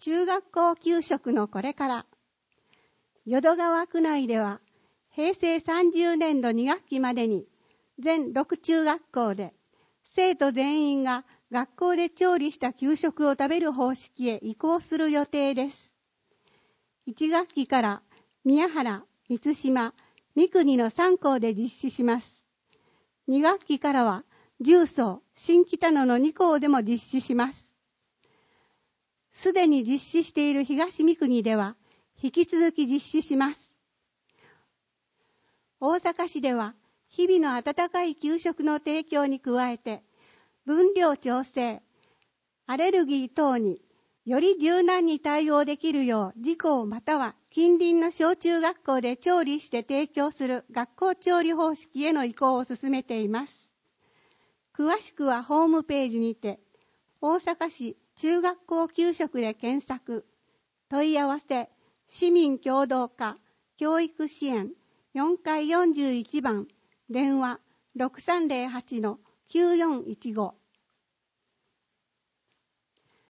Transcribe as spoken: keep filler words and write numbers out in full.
中学校給食のこれから。淀川区内では、平成さんじゅうねんどに学期までに、全ろく中学校で、生徒全員が学校で調理した給食を食べる方式へ移行する予定です。いち学期から宮原、満島、三国のさん校で実施します。に学期からは重曹、新北野のに校でも実施します。すでに実施している東三国では引き続き実施します。大阪市では日々の温かい給食の提供に加えて分量調整、アレルギー等により柔軟に対応できるよう自校または近隣の小中学校で調理して提供する学校調理方式への移行を進めています。詳しくはホームページにて大阪市中学校給食で検索、問い合わせ、市民協働課、教育支援、よんかいよんじゅういちばん、電話 ろくさんぜろはちのきゅうよんいちご